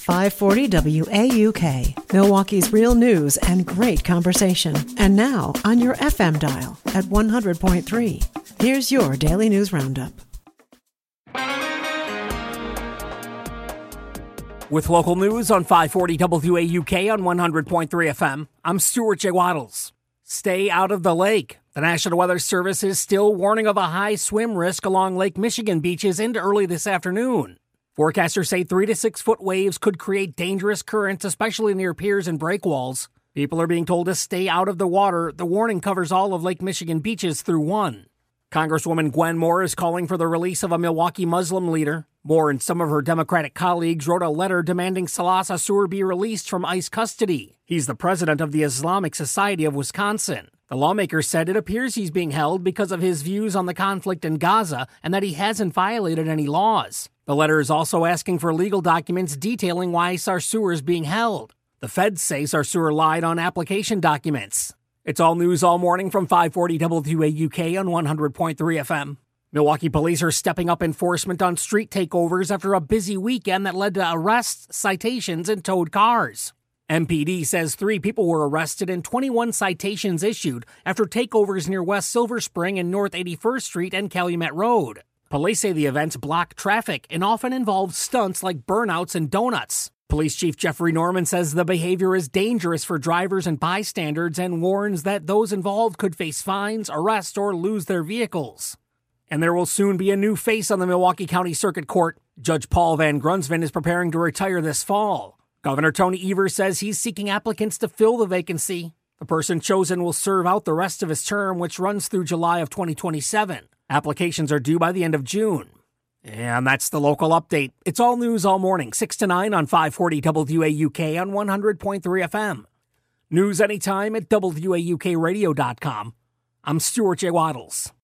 540 WAUK, Milwaukee's real news and great conversation. And now on your FM dial at 100.3. Here's your Daily News Roundup. With local news on 540 WAUK on 100.3 FM, I'm Stuart J. Waddles. Stay out of the lake. The National Weather Service is still warning of a high swim risk along Lake Michigan beaches into early this afternoon. Forecasters say 3 to 6 foot waves could create dangerous currents, especially near piers and breakwalls. People are being told to stay out of the water. The warning covers all of Lake Michigan beaches through 1. Congresswoman Gwen Moore is calling for the release of a Milwaukee Muslim leader. Moore and some of her Democratic colleagues wrote a letter demanding Salah Sarsour be released from ICE custody. He's the president of the Islamic Society of Wisconsin. The lawmaker said it appears he's being held because of his views on the conflict in Gaza and that he hasn't violated any laws. The letter is also asking for legal documents detailing why Sarsour is being held. The feds say Sarsour lied on application documents. It's all news all morning from 540 WAUK on 100.3 FM. Milwaukee police are stepping up enforcement on street takeovers after a busy weekend that led to arrests, citations, and towed cars. MPD says 3 people were arrested and 21 citations issued after takeovers near West Silver Spring and North 81st Street and Calumet Road. Police say the events blocked traffic and often involved stunts like burnouts and donuts. Police Chief Jeffrey Norman says the behavior is dangerous for drivers and bystanders and warns that those involved could face fines, arrest, or lose their vehicles. And there will soon be a new face on the Milwaukee County Circuit Court. Judge Paul Van Grunsven is preparing to retire this fall. Governor Tony Evers says he's seeking applicants to fill the vacancy. The person chosen will serve out the rest of his term, which runs through July of 2027. Applications are due by the end of June. And that's the local update. It's all news all morning, 6 to 9 on 540 WAUK on 100.3 FM. News anytime at WAUKradio.com. I'm Stuart J. Waddles.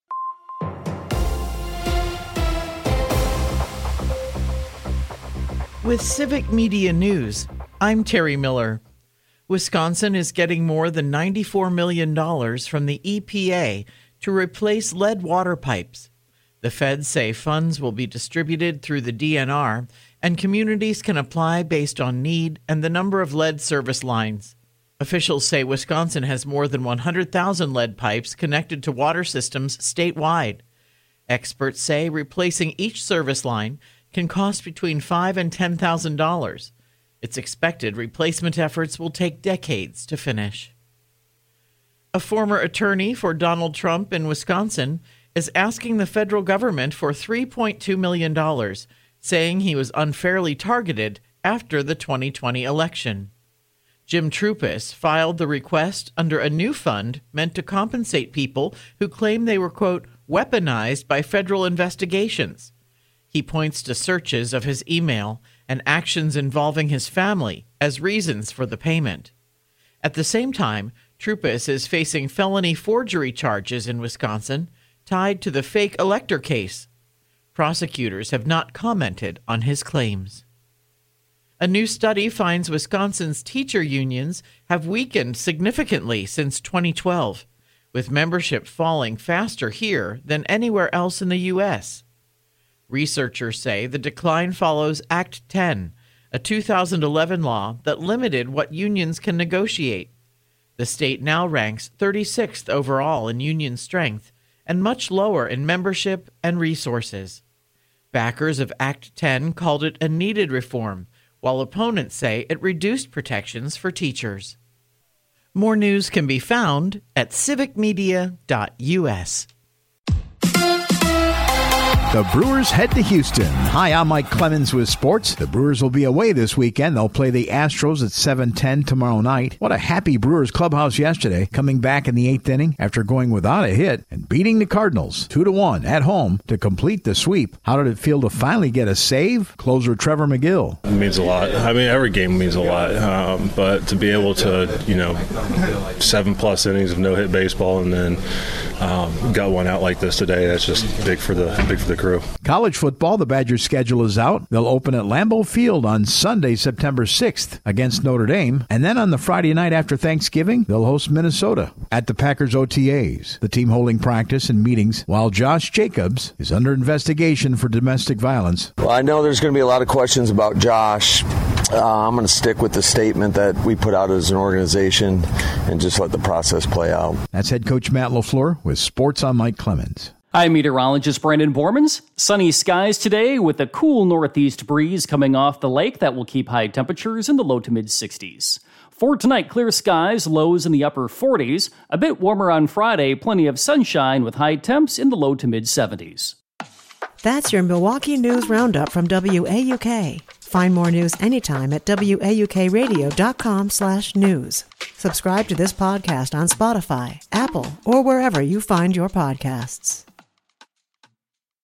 With Civic Media News, I'm Terry Miller. Wisconsin is getting more than $94 million from the EPA to replace lead water pipes. The feds say funds will be distributed through the DNR, and communities can apply based on need and the number of lead service lines. Officials say Wisconsin has more than 100,000 lead pipes connected to water systems statewide. Experts say replacing each service line can cost between $5,000 and $10,000. It's expected replacement efforts will take decades to finish. A former attorney for Donald Trump in Wisconsin is asking the federal government for $3.2 million, saying he was unfairly targeted after the 2020 election. Jim Troupis filed the request under a new fund meant to compensate people who claim they were, quote, weaponized by federal investigations. He points to searches of his email and actions involving his family as reasons for the payment. At the same time, Troupis is facing felony forgery charges in Wisconsin tied to the fake elector case. Prosecutors have not commented on his claims. A new study finds Wisconsin's teacher unions have weakened significantly since 2012, with membership falling faster here than anywhere else in the U.S. Researchers say the decline follows Act 10, a 2011 law that limited what unions can negotiate. The state now ranks 36th overall in union strength and much lower in membership and resources. Backers of Act 10 called it a needed reform, while opponents say it reduced protections for teachers. More news can be found at civicmedia.us. The Brewers head to Houston. Hi, I'm Mike Clemens with sports. The Brewers will be away this weekend. They'll play the Astros at 7:10 tomorrow night. What a happy Brewers clubhouse yesterday, coming back in the 8th inning after going without a hit and beating the Cardinals 2-1 at home to complete the sweep. How did it feel to finally get a save? Closer Trevor McGill. It means a lot. I mean, every game means a lot. But to be able to, 7+ innings of no-hit baseball and then got one out like this today, that's just big for the crew. College football, the Badgers' schedule is out. They'll open at Lambeau Field on Sunday, September 6th against Notre Dame. And then on the Friday night after Thanksgiving, they'll host Minnesota at the Packers OTAs. The team holding practice and meetings while Josh Jacobs is under investigation for domestic violence. Well, I know there's going to be a lot of questions about Josh. I'm going to stick with the statement that we put out as an organization and just let the process play out. That's head coach Matt LaFleur with Sports on Mike Clemens. I'm meteorologist Brandon Bormans. Sunny skies today with a cool northeast breeze coming off the lake that will keep high temperatures in the low to mid 60s. For tonight, clear skies, lows in the upper 40s. A bit warmer on Friday, plenty of sunshine with high temps in the low to mid 70s. That's your Milwaukee News Roundup from WAUK. Find more news anytime at WAUKradio.com/news. Subscribe to this podcast on Spotify, Apple, or wherever you find your podcasts.